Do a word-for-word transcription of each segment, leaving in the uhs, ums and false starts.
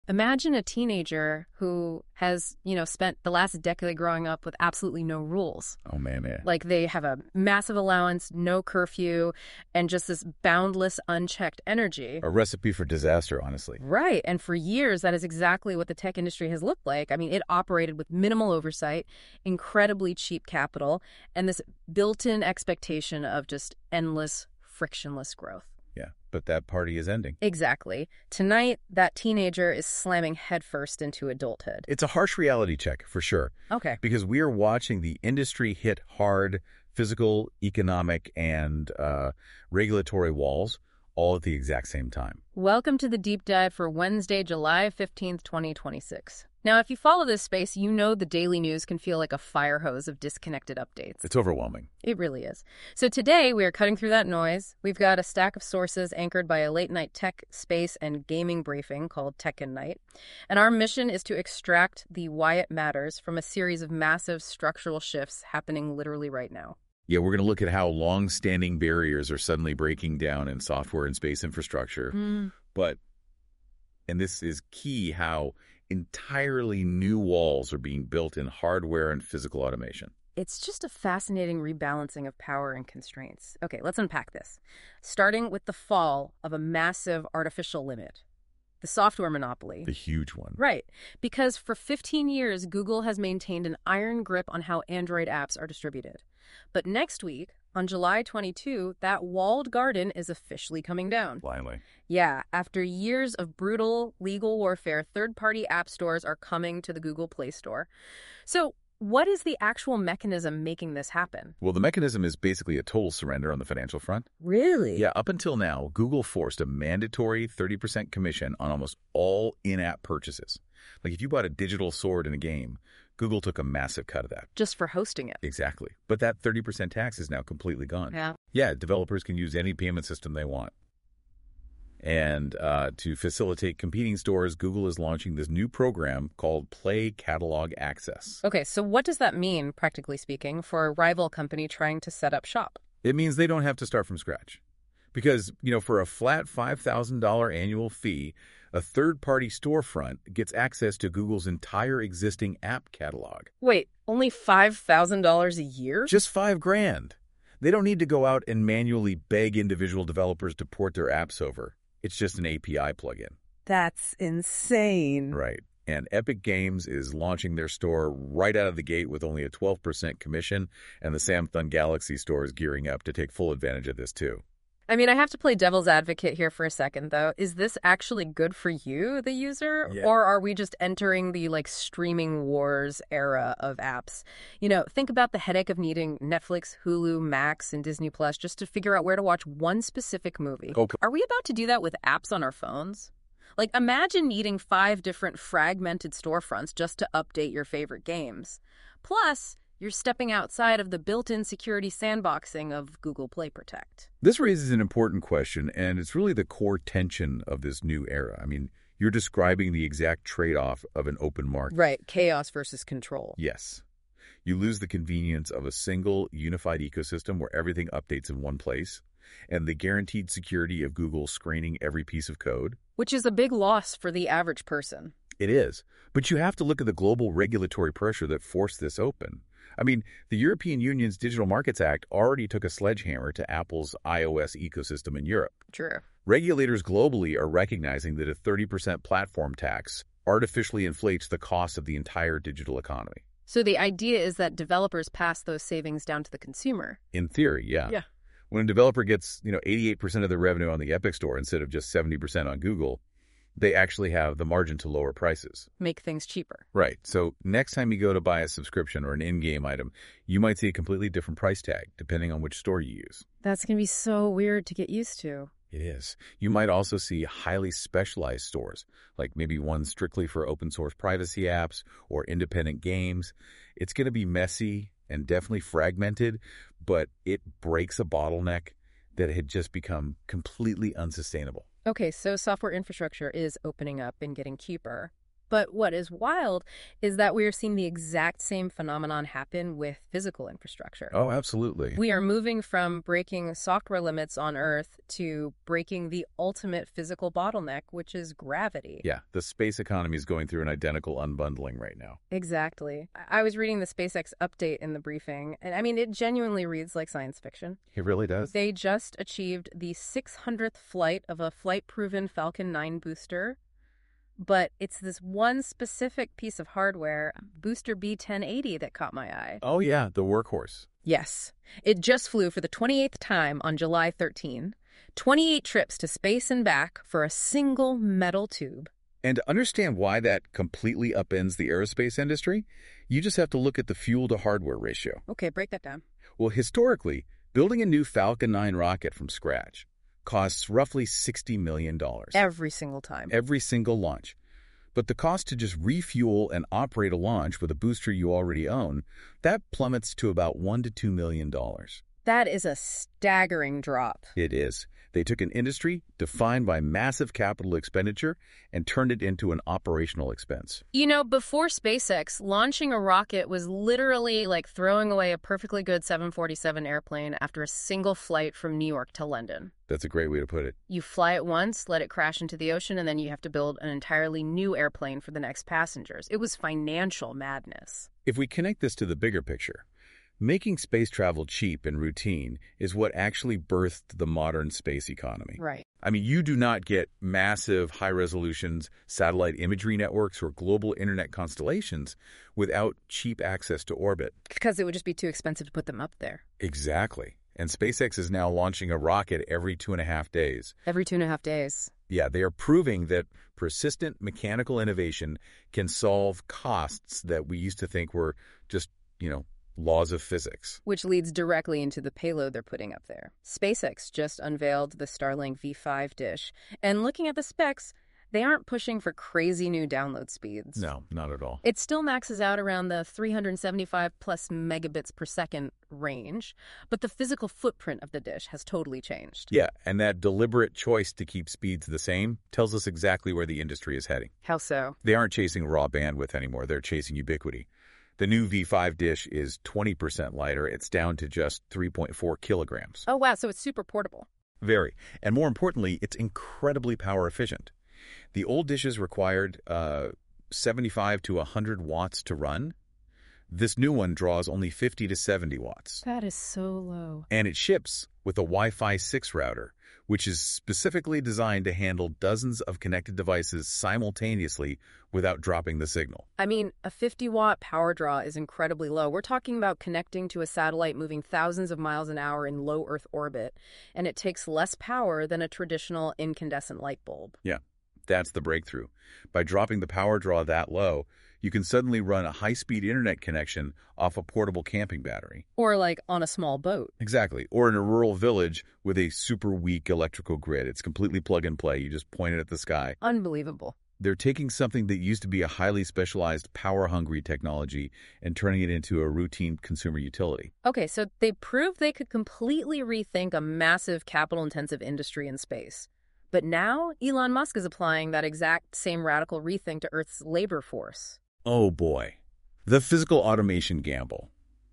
Imagine a teenager who has, you know, spent the last decade growing up with absolutely no rules. Oh, man, yeah. Like they have a massive allowance, no curfew, and just this boundless, unchecked energy. A recipe for disaster, honestly. Right. And for years, that is exactly what the tech industry has looked like. I mean, it operated with minimal oversight, incredibly cheap capital, and this built-in expectation of just endless, frictionless growth. Yeah, but that party is ending. Exactly. Tonight, that teenager is slamming headfirst into adulthood. It's a harsh reality check, for sure. Okay. Because we are watching the industry hit hard physical, economic, and uh, regulatory walls all at the exact same time. Welcome to the Deep Dive for Wednesday, July fifteenth, twenty twenty-six. Now, if you follow this space, you know the daily news can feel like a fire hose of disconnected updates. It's overwhelming. It really is. So today, we are cutting through that noise. We've got a stack of sources anchored by a late-night tech, space, and gaming briefing called Tech and Night. And our mission is to extract the why it matters from a series of massive structural shifts happening literally right now. Yeah, we're going to look at how long-standing barriers are suddenly breaking down in software and space infrastructure. Mm. But, and this is key, how entirely new walls are being built in hardware and physical automation. It's just a fascinating rebalancing of power and constraints. Okay, let's unpack this. Starting with the fall of a massive artificial limit, the software monopoly. The huge one. Right, because for fifteen years, Google has maintained an iron grip on how Android apps are distributed. But next week, on July twenty-second, that walled garden is officially coming down. Finally. Yeah, after years of brutal legal warfare, third-party app stores are coming to the Google Play Store. So what is the actual mechanism making this happen? Well, the mechanism is basically a total surrender on the financial front. Really? Yeah, up until now, Google forced a mandatory thirty percent commission on almost all in-app purchases. Like if you bought a digital sword in a game, Google took a massive cut of that. Just for hosting it. Exactly. But that thirty percent tax is now completely gone. Yeah. Yeah, developers can use any payment system they want. And uh, to facilitate competing stores, Google is launching this new program called Play Catalog Access. Okay, so what does that mean, practically speaking, for a rival company trying to set up shop? It means they don't have to start from scratch. Because, you know, for a flat five thousand dollars annual fee, a third-party storefront gets access to Google's entire existing app catalog. Wait, only five thousand dollars a year? Just five grand. They don't need to go out and manually beg individual developers to port their apps over. It's just an A P I plugin. That's insane. Right. And Epic Games is launching their store right out of the gate with only a twelve percent commission, and the Samsung Galaxy store is gearing up to take full advantage of this too. I mean, I have to play devil's advocate here for a second, though. Is this actually good for you, the user? Yeah. Or are we just entering the, like, streaming wars era of apps? You know, think about the headache of needing Netflix, Hulu, Max, and Disney Plus just to figure out where to watch one specific movie. Okay. Are we about to do that with apps on our phones? Like, imagine needing five different fragmented storefronts just to update your favorite games. Plus, you're stepping outside of the built-in security sandboxing of Google Play Protect. This raises an important question, and it's really the core tension of this new era. I mean, you're describing the exact trade-off of an open market. Right, chaos versus control. Yes. You lose the convenience of a single, unified ecosystem where everything updates in one place, and the guaranteed security of Google screening every piece of code. Which is a big loss for the average person. It is. But you have to look at the global regulatory pressure that forced this open. I mean, the European Union's Digital Markets Act already took a sledgehammer to Apple's iOS ecosystem in Europe. True. Regulators globally are recognizing that a thirty percent platform tax artificially inflates the cost of the entire digital economy. So the idea is that developers pass those savings down to the consumer. In theory, yeah. Yeah. When a developer gets, you know, eighty-eight percent of their revenue on the Epic Store instead of just seventy percent on Google, they actually have the margin to lower prices. Make things cheaper. Right. So next time you go to buy a subscription or an in-game item, you might see a completely different price tag depending on which store you use. That's going to be so weird to get used to. It is. You might also see highly specialized stores, like maybe one strictly for open source privacy apps or independent games. It's going to be messy and definitely fragmented, but it breaks a bottleneck that had just become completely unsustainable. Okay, so software infrastructure is opening up and getting cheaper. But what is wild is that we are seeing the exact same phenomenon happen with physical infrastructure. Oh, absolutely. We are moving from breaking software limits on Earth to breaking the ultimate physical bottleneck, which is gravity. Yeah, the space economy is going through an identical unbundling right now. Exactly. I was reading the SpaceX update in the briefing, and I mean, it genuinely reads like science fiction. It really does. They just achieved the six hundredth flight of a flight-proven Falcon nine booster. But it's this one specific piece of hardware, Booster B ten eighty, that caught my eye. Oh, yeah, the workhorse. Yes. It just flew for the twenty-eighth time on July thirteenth. twenty-eight trips to space and back for a single metal tube. And to understand why that completely upends the aerospace industry, you just have to look at the fuel-to-hardware ratio. Okay, break that down. Well, historically, building a new Falcon nine rocket from scratch costs roughly sixty million dollars. Every single time. Every single launch. But the cost to just refuel and operate a launch with a booster you already own, that plummets to about one to two million dollars. That is a staggering drop. It is. They took an industry defined by massive capital expenditure and turned it into an operational expense. You know, before SpaceX, launching a rocket was literally like throwing away a perfectly good seven forty-seven airplane after a single flight from New York to London. That's a great way to put it. You fly it once, let it crash into the ocean, and then you have to build an entirely new airplane for the next passengers. It was financial madness. If we connect this to the bigger picture, making space travel cheap and routine is what actually birthed the modern space economy. Right. I mean, you do not get massive, high-resolution satellite imagery networks or global internet constellations without cheap access to orbit. Because it would just be too expensive to put them up there. Exactly. And SpaceX is now launching a rocket every two and a half days. Every two and a half days. Yeah, they are proving that persistent mechanical innovation can solve costs that we used to think were just, you know, laws of physics. Which leads directly into the payload they're putting up there. SpaceX just unveiled the Starlink V five dish, and looking at the specs, they aren't pushing for crazy new download speeds. No, not at all. It still maxes out around the three hundred seventy-five plus megabits per second range, but the physical footprint of the dish has totally changed. Yeah, and that deliberate choice to keep speeds the same tells us exactly where the industry is heading. How so? They aren't chasing raw bandwidth anymore. They're chasing ubiquity. The new V five dish is twenty percent lighter. It's down to just three point four kilograms. Oh, wow, so it's super portable. Very. And more importantly, it's incredibly power efficient. The old dishes required uh, seventy-five to one hundred watts to run. This new one draws only fifty to seventy watts. That is so low. And it ships with a Wi-Fi six router, which is specifically designed to handle dozens of connected devices simultaneously without dropping the signal. I mean, a fifty watt power draw is incredibly low. We're talking about connecting to a satellite moving thousands of miles an hour in low Earth orbit, and it takes less power than a traditional incandescent light bulb. Yeah, that's the breakthrough. By dropping the power draw that low, you can suddenly run a high-speed internet connection off a portable camping battery. Or like on a small boat. Exactly. Or in a rural village with a super weak electrical grid. It's completely plug and play. You just point it at the sky. Unbelievable. They're taking something that used to be a highly specialized, power-hungry technology and turning it into a routine consumer utility. Okay, so they proved they could completely rethink a massive capital-intensive industry in space. But now Elon Musk is applying that exact same radical rethink to Earth's labor force. Oh boy, the physical automation gamble.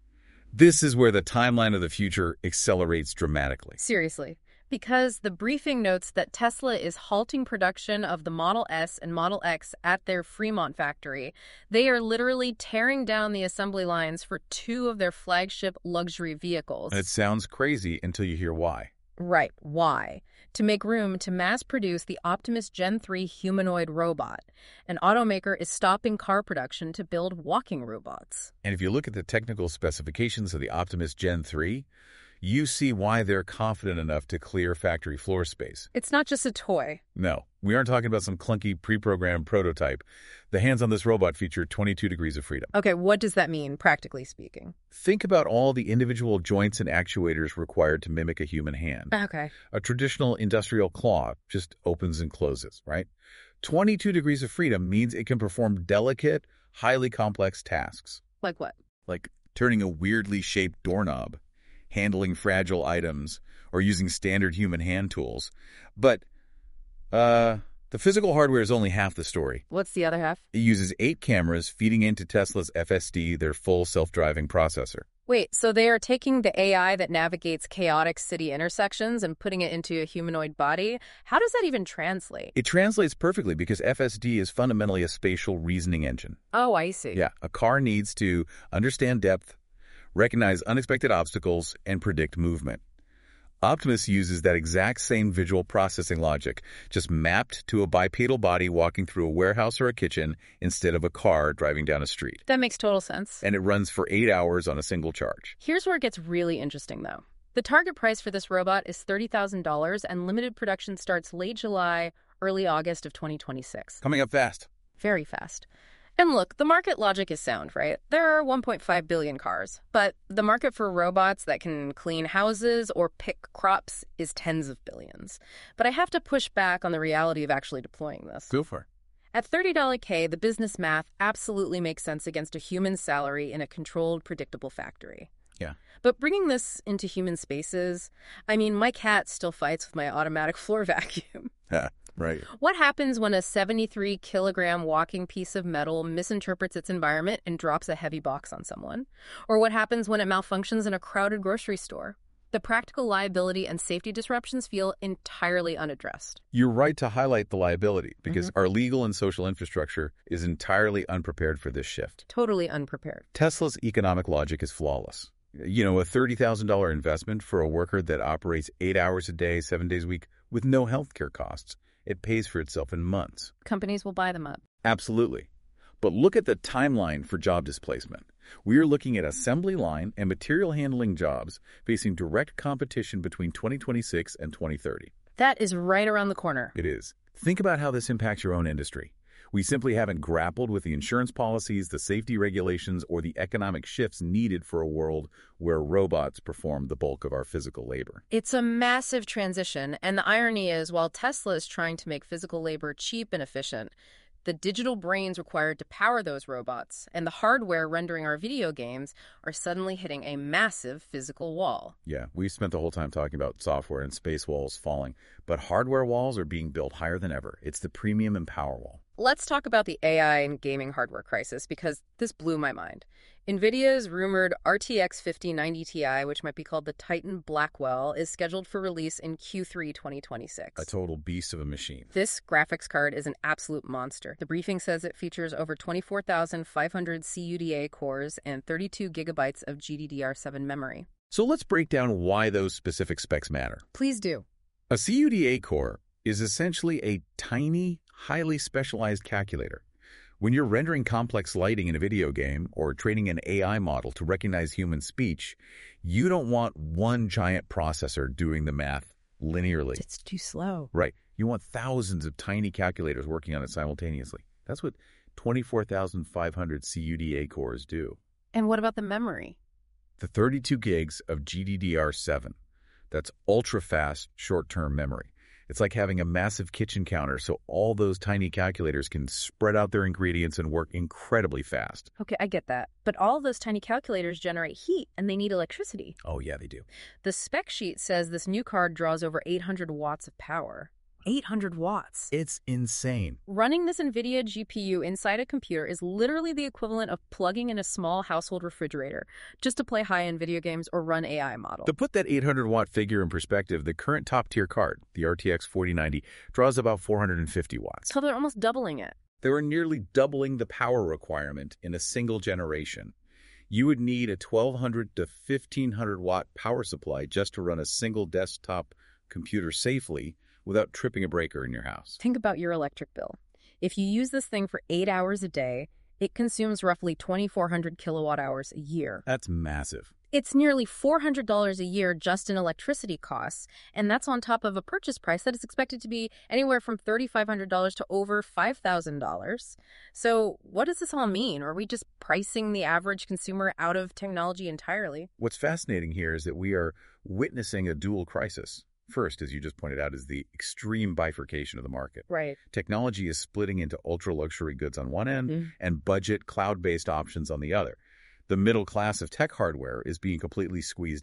This is where the timeline of the future accelerates dramatically. Seriously, because the briefing notes that Tesla is halting production of the Model S and Model X at their Fremont factory. They are literally tearing down the assembly lines for two of their flagship luxury vehicles. It sounds crazy until you hear why. Right, why? To make room to mass-produce the Optimus Gen three humanoid robot. An automaker is stopping car production to build walking robots. And if you look at the technical specifications of the Optimus Gen three, you see why they're confident enough to clear factory floor space. It's not just a toy. No, we aren't talking about some clunky pre-programmed prototype. The hands on this robot feature twenty-two degrees of freedom. Okay, what does that mean, practically speaking? Think about all the individual joints and actuators required to mimic a human hand. Okay. A traditional industrial claw just opens and closes, right? twenty-two degrees of freedom means it can perform delicate, highly complex tasks. Like what? Like turning a weirdly shaped doorknob, handling fragile items, or using standard human hand tools. But, uh, The physical hardware is only half the story. What's the other half? It uses eight cameras feeding into Tesla's F S D, their full self-driving processor. Wait, so they are taking the A I that navigates chaotic city intersections and putting it into a humanoid body? How does that even translate? It translates perfectly because F S D is fundamentally a spatial reasoning engine. Oh, I see. Yeah, a car needs to understand depth, recognize unexpected obstacles, and predict movement. Optimus uses that exact same visual processing logic, just mapped to a bipedal body walking through a warehouse or a kitchen instead of a car driving down a street. That makes total sense. And it runs for eight hours on a single charge. Here's where it gets really interesting, though. The target price for this robot is thirty thousand dollars, and limited production starts late July, early August of twenty twenty-six. Coming up fast. Very fast. And look, the market logic is sound, right? There are one point five billion cars, but the market for robots that can clean houses or pick crops is tens of billions. But I have to push back on the reality of actually deploying this. Go for it. At thirty dollars K, the business math absolutely makes sense against a human salary in a controlled, predictable factory. Yeah. But bringing this into human spaces, I mean, my cat still fights with my automatic floor vacuum. Yeah. Right. What happens when a seventy-three kilogram walking piece of metal misinterprets its environment and drops a heavy box on someone? Or what happens when it malfunctions in a crowded grocery store? The practical liability and safety disruptions feel entirely unaddressed. You're right to highlight the liability because mm-hmm. our legal and social infrastructure is entirely unprepared for this shift. Totally unprepared. Tesla's economic logic is flawless. You know, a thirty thousand dollars investment for a worker that operates eight hours a day, seven days a week with no healthcare costs. It pays for itself in months. Companies will buy them up. Absolutely. But look at the timeline for job displacement. We are looking at assembly line and material handling jobs facing direct competition between twenty twenty-six and twenty thirty. That is right around the corner. It is. Think about how this impacts your own industry. We simply haven't grappled with the insurance policies, the safety regulations, or the economic shifts needed for a world where robots perform the bulk of our physical labor. It's a massive transition, and the irony is, while Tesla is trying to make physical labor cheap and efficient, the digital brains required to power those robots and the hardware rendering our video games are suddenly hitting a massive physical wall. Yeah, we spent the whole time talking about software and space walls falling, but hardware walls are being built higher than ever. It's the premium and power wall. Let's talk about the A I and gaming hardware crisis because this blew my mind. NVIDIA's rumored R T X fifty ninety Ti, which might be called the Titan Blackwell, is scheduled for release in Q three twenty twenty-six. A total beast of a machine. This graphics card is an absolute monster. The briefing says it features over twenty-four thousand five hundred C U D A cores and thirty-two gigabytes of G D D R seven memory. So let's break down why those specific specs matter. Please do. A C U D A core is essentially a tiny, highly specialized calculator. When you're rendering complex lighting in a video game or training an A I model to recognize human speech, you don't want one giant processor doing the math linearly. It's too slow. Right. You want thousands of tiny calculators working on it simultaneously. That's what twenty-four thousand five hundred C U D A cores do. And what about the memory? The thirty-two gigs of G D D R seven. That's ultra-fast short-term memory. It's like having a massive kitchen counter so all those tiny calculators can spread out their ingredients and work incredibly fast. Okay, I get that. But all of those tiny calculators generate heat and they need electricity. Oh, yeah, they do. The spec sheet says this new card draws over eight hundred watts of power. eight hundred watts. It's insane. Running this NVIDIA G P U inside a computer is literally the equivalent of plugging in a small household refrigerator just to play high-end video games or run A I model. To put that eight hundred watt figure in perspective, the current top-tier card, the R T X forty ninety, draws about four hundred fifty watts. So they're almost doubling it. They were nearly doubling the power requirement in a single generation. You would need a twelve hundred to fifteen hundred watt power supply just to run a single desktop computer safely without tripping a breaker in your house. Think about your electric bill. If you use this thing for eight hours a day, it consumes roughly twenty-four hundred kilowatt hours a year. That's massive. It's nearly four hundred dollars a year just in electricity costs, and that's on top of a purchase price that is expected to be anywhere from three thousand five hundred dollars to over five thousand dollars. So what does this all mean? Are we just pricing the average consumer out of technology entirely? What's fascinating here is that we are witnessing a dual crisis. First, as you just pointed out, is the extreme bifurcation of the market. Right. Technology is splitting into ultra-luxury goods on one end mm. and budget, cloud-based options on the other. The middle class of tech hardware is being completely squeezed out.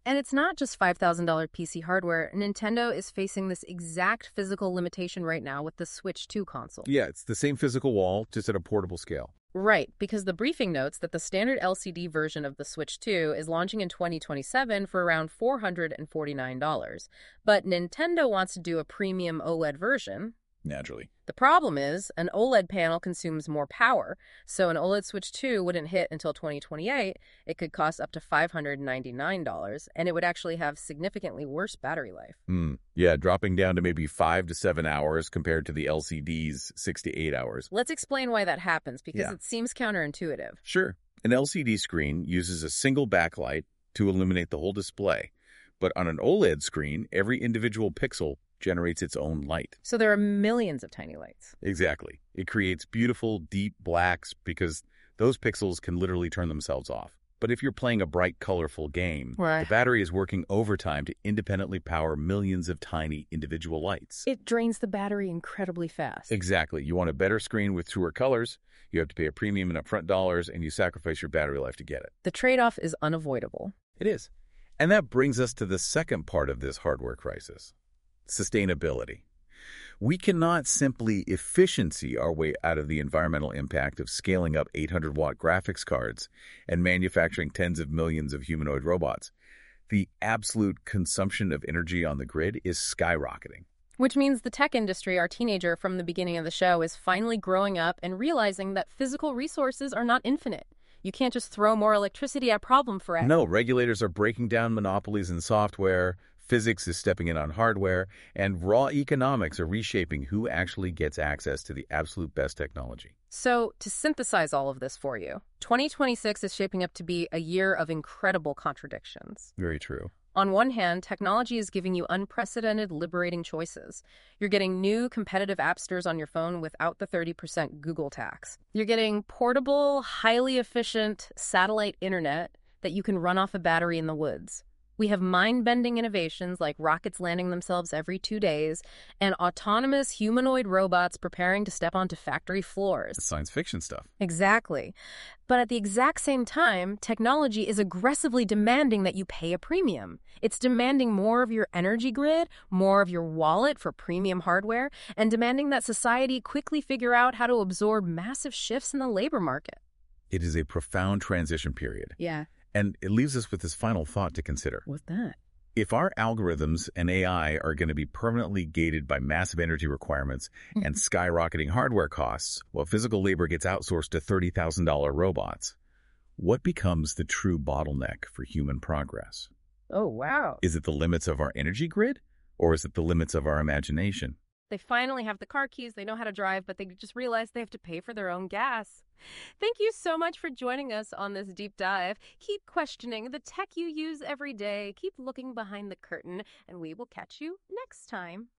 And it's not just five thousand dollars P C hardware. Nintendo is facing this exact physical limitation right now with the Switch two console. Yeah, it's the same physical wall, just at a portable scale. Right, because the briefing notes that the standard L C D version of the Switch two is launching in twenty twenty-seven for around four hundred forty-nine dollars. But Nintendo wants to do a premium OLED version. Naturally. The problem is, an OLED panel consumes more power, so an OLED Switch two wouldn't hit until twenty twenty-eight. It could cost up to five hundred ninety-nine dollars, and it would actually have significantly worse battery life. Mm, yeah, dropping down to maybe five to seven hours compared to the L C D's six to eight hours. Let's explain why that happens, because Yeah. it seems counterintuitive. Sure. An L C D screen uses a single backlight to illuminate the whole display, but on an OLED screen, every individual pixel generates its own light. So there are millions of tiny lights. Exactly. It creates beautiful, deep blacks because those pixels can literally turn themselves off. But if you're playing a bright, colorful game, Right. the battery is working overtime to independently power millions of tiny individual lights. It drains the battery incredibly fast. Exactly. You want a better screen with truer colors, you have to pay a premium in upfront dollars, and you sacrifice your battery life to get it. The trade-off is unavoidable. It is. And that brings us to the second part of this hardware crisis. Sustainability. We cannot simply efficiency our way out of the environmental impact of scaling up eight hundred watt graphics cards and manufacturing tens of millions of humanoid robots. The absolute consumption of energy on the grid is skyrocketing. Which means the tech industry, our teenager from the beginning of the show, is finally growing up and realizing that physical resources are not infinite. You can't just throw more electricity at a problem forever. No, regulators are breaking down monopolies in software, physics is stepping in on hardware, and raw economics are reshaping who actually gets access to the absolute best technology. So, to synthesize all of this for you, twenty twenty-six is shaping up to be a year of incredible contradictions. Very true. On one hand, technology is giving you unprecedented, liberating choices. You're getting new competitive app stores on your phone without the thirty percent Google tax. You're getting portable, highly efficient satellite internet that you can run off a battery in the woods. We have mind-bending innovations like rockets landing themselves every two days and autonomous humanoid robots preparing to step onto factory floors. Science fiction stuff. Exactly. But at the exact same time, technology is aggressively demanding that you pay a premium. It's demanding more of your energy grid, more of your wallet for premium hardware, and demanding that society quickly figure out how to absorb massive shifts in the labor market. It is a profound transition period. Yeah. And it leaves us with this final thought to consider. What's that? If our algorithms and A I are going to be permanently gated by massive energy requirements and skyrocketing hardware costs, while physical labor gets outsourced to thirty thousand dollar robots, what becomes the true bottleneck for human progress? Oh, wow. Is it the limits of our energy grid, or is it the limits of our imagination? They finally have the car keys, they know how to drive, but they just realize they have to pay for their own gas. Thank you so much for joining us on this deep dive. Keep questioning the tech you use every day. Keep looking behind the curtain, and we will catch you next time.